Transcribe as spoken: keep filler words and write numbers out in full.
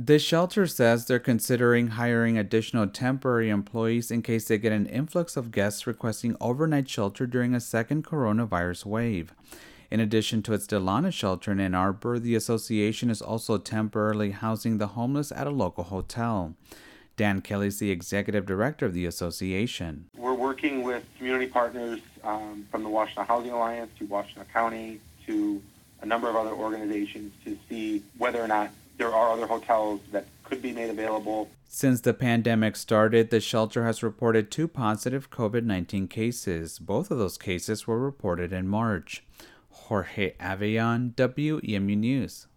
The shelter says they're considering hiring additional temporary employees in case they get an influx of guests requesting overnight shelter during a second coronavirus wave. In addition to its Delana shelter in Ann Arbor, the association is also temporarily housing the homeless at a local hotel. Dan Kelly is the executive director of the association. We're working with community partners um, from the Washtenaw Housing Alliance to Washtenaw County to a number of other organizations to see whether or not there are other hotels that could be made available. Since the pandemic started, the shelter has reported two positive covid nineteen cases. Both of those cases were reported in March. Jorge Avellán, W E M U News.